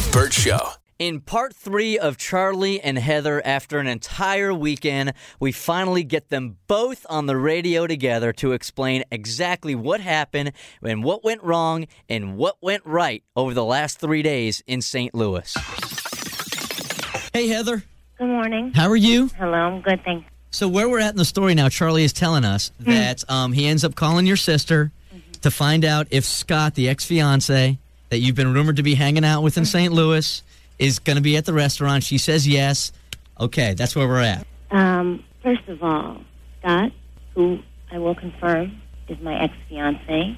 Burt Show. In part 3 of Charlie and Heather, after an entire weekend, we finally get them both on the radio together to explain exactly what happened and what went wrong and what went right over the last 3 days in St. Louis. Hey, Heather. Good morning. How are you? Hello, I'm good, thanks. So where we're at in the story now, Charlie is telling us that he ends up calling your sister to find out if Scott, the ex-fiance that you've been rumored to be hanging out with in St. Louis, is going to be at the restaurant. She says yes. Okay, that's where we're at. First of all, Scott, who I will confirm is my ex-fiance,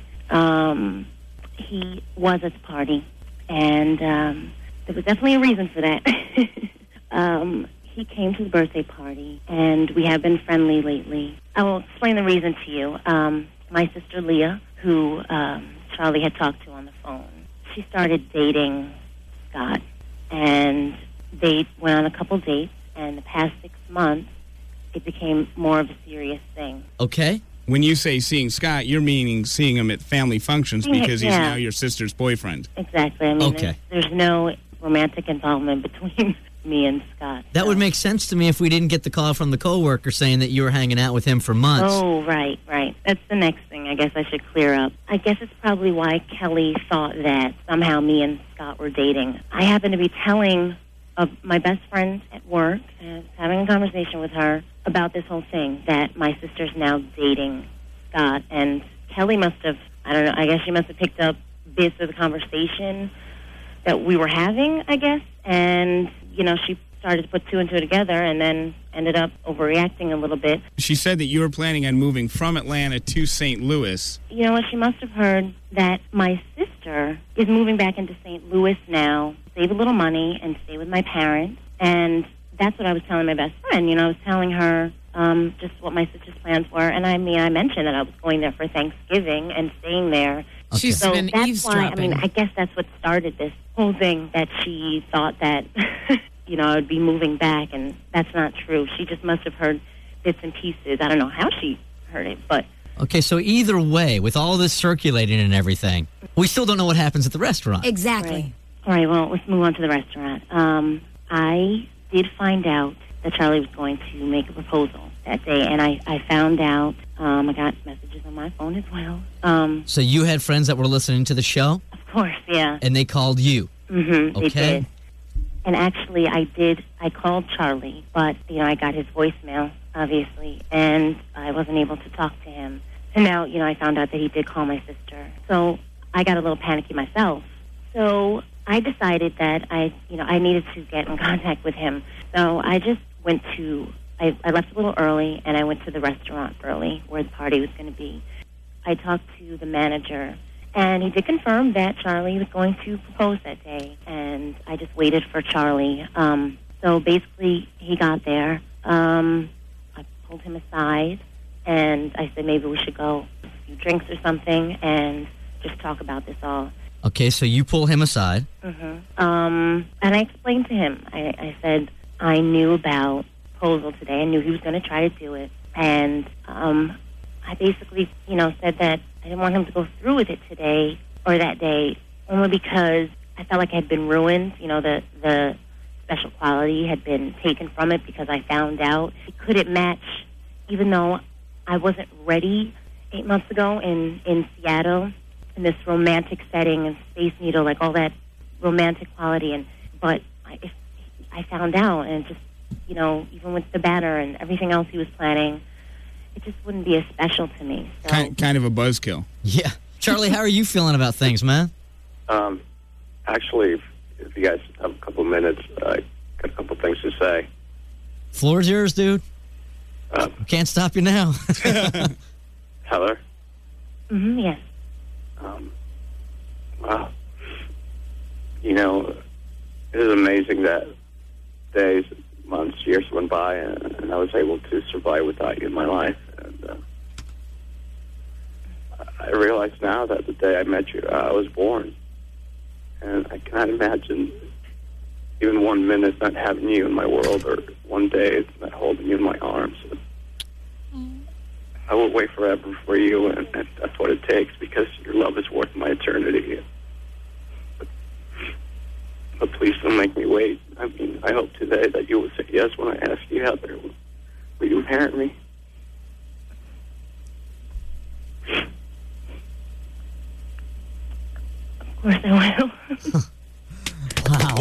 he was at the party, and there was definitely a reason for that. He came to the birthday party, and we have been friendly lately. I will explain the reason to you. My sister Leah, who Charlie had talked to on the phone, she started dating Scott, and they went on a couple dates, and the past 6 months, it became more of a serious thing. Okay. When you say seeing Scott, you're meaning seeing him at family functions because he's now your sister's boyfriend. Exactly. I mean, there's no romantic involvement between me and Scott. That would make sense to me if we didn't get the call from the coworker saying that you were hanging out with him for months. Oh, right. That's the next thing I guess I should clear up. I guess it's probably why Kelly thought that somehow me and Scott were dating. I happen to be telling my best friend at work, and having a conversation with her about this whole thing, that my sister's now dating Scott. And Kelly must have, I don't know, I guess she must have picked up bits of the conversation that we were having, I guess. And, she started to put two and two together and then ended up overreacting a little bit. She said that you were planning on moving from Atlanta to St. Louis. You know what? She must have heard that my sister is moving back into St. Louis now, save a little money and stay with my parents. And that's what I was telling my best friend. I was telling her just what my sister's plans were. And I mentioned that I was going there for Thanksgiving and staying there. Okay. She's been eavesdropping. I guess that's what started this whole thing, that she thought that, I would be moving back, and that's not true. She just must have heard bits and pieces. I don't know how she heard it, but... Okay, so either way, with all this circulating and everything, we still don't know what happens at the restaurant. Exactly. Right. All right, well, let's move on to the restaurant. I did find out that Charlie was going to make a proposal that day, and I found out, I got messages on my phone as well. So you had friends that were listening to the show? Of course, yeah. And they called you? Mm-hmm, okay. They did. And actually, I called Charlie, but, I got his voicemail, obviously, and I wasn't able to talk to him. And now, I found out that he did call my sister. So I got a little panicky myself. So I decided that I needed to get in contact with him. So I just went I left a little early, and I went to the restaurant early where the party was going to be. I talked to the manager, and he did confirm that Charlie was going to propose that day, and I just waited for Charlie. So basically, he got there. I pulled him aside, and I said maybe we should go a few drinks or something and just talk about this all. Okay, so you pull him aside. Mm-hmm. And I explained to him. I said I knew about the proposal today. I knew he was going to try to do it, and I basically, said that I didn't want him to go through with it today or that day, only because I felt like I had been ruined. The special quality had been taken from it because I found out it couldn't match, even though I wasn't ready 8 months ago in Seattle, in this romantic setting and Space Needle, like all that romantic quality. But I found out, and just, even with the banner and everything else he was planning, it just wouldn't be as special to me. So. Kind of a buzzkill. Yeah. Charlie, how are you feeling about things, man? Actually, if you guys have a couple minutes, I got a couple things to say. Floor's yours, dude. Can't stop you now. Heather? Mm-hmm, yes. Wow. It is amazing that days, months, years went by, and I was able to survive without you in my life. And I realize now that the day I met you, I was born. And I cannot imagine even 1 minute not having you in my world, or one day not holding you in my arms. I will wait forever for you, and that's what it takes, because your love is worth my eternity. But please don't make me wait. I mean, I hope today that you will say yes when I ask you, Heather, will you marry me? Of course I will. Wow.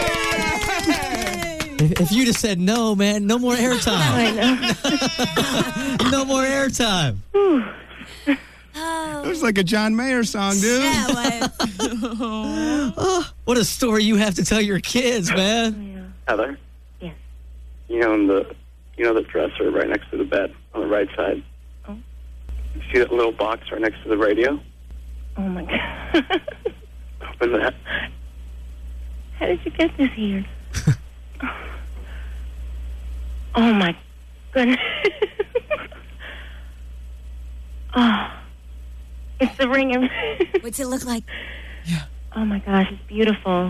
If you'd have said no, man, no more airtime. I know. No more airtime. It was like a John Mayer song, dude. Yeah, it What a story you have to tell your kids, man. Heather? Yes. You know the dresser right next to the bed on the right side? Oh. You see that little box right next to the radio? Oh, my God. Open that. How did you get this here? Oh, my goodness. Oh, it's the ring of... What's it look like? Oh, my gosh, it's beautiful.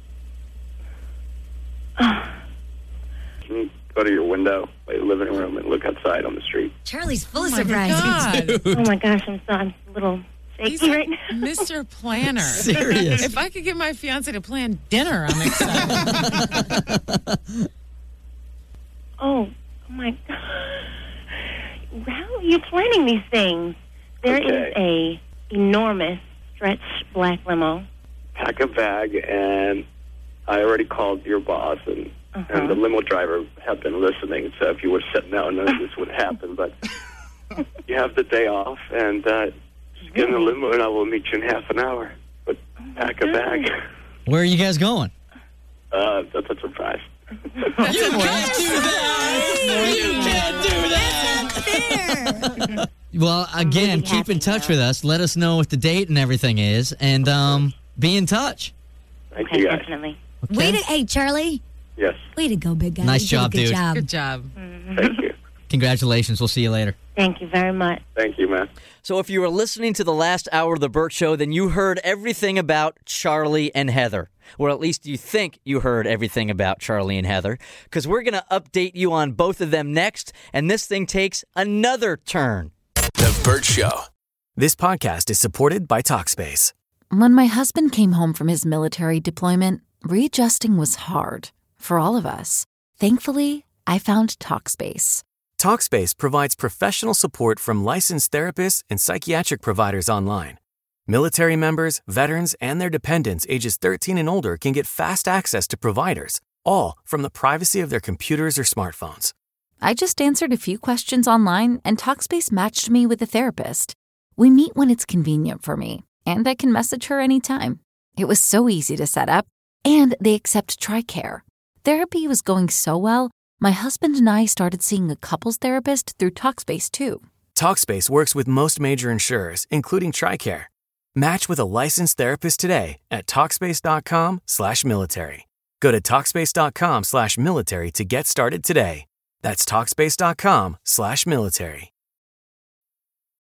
Oh. Can you go to your window by your living room and look outside on the street? Charlie's full of Oh my surprises. God. Oh, my gosh, I'm a little shaky He's right now. Mr. Planner. Serious. If I could get my fiance to plan dinner, I'm excited. Oh my God. How are you planning these things? There is a enormous stretch black limo. Pack a bag, and I already called your boss, and the limo driver had been listening, so if you were sitting out, none of this would happen, but you have the day off, and just get in the limo, and I will meet you in half an hour. But pack a bag. Where are you guys going? That's a surprise. You can't do that! You can't do that! Well, again, keep in touch with us. Let us know what the date and everything is, and be in touch. Thank you, guys. Definitely. Okay? Hey, Charlie. Yes. Way to go, big guy. Nice You did a job, good dude. Job. Good job. Thank you. Congratulations. We'll see you later. Thank you very much. Thank you, man. So if you were listening to the last hour of The Burt Show, then you heard everything about Charlie and Heather. Or at least you think you heard everything about Charlie and Heather. Because we're going to update you on both of them next. And this thing takes another turn. The Burt Show. This podcast is supported by Talkspace. When my husband came home from his military deployment, readjusting was hard for all of us. Thankfully, I found Talkspace. Talkspace provides professional support from licensed therapists and psychiatric providers online. Military members, veterans, and their dependents ages 13 and older can get fast access to providers, all from the privacy of their computers or smartphones. I just answered a few questions online, and Talkspace matched me with a therapist. We meet when it's convenient for me, and I can message her anytime. It was so easy to set up, and they accept TRICARE. Therapy was going so well, my husband and I started seeing a couples therapist through Talkspace, too. Talkspace works with most major insurers, including TRICARE. Match with a licensed therapist today at Talkspace.com/military. Go to Talkspace.com/military to get started today. That's Talkspace.com/military.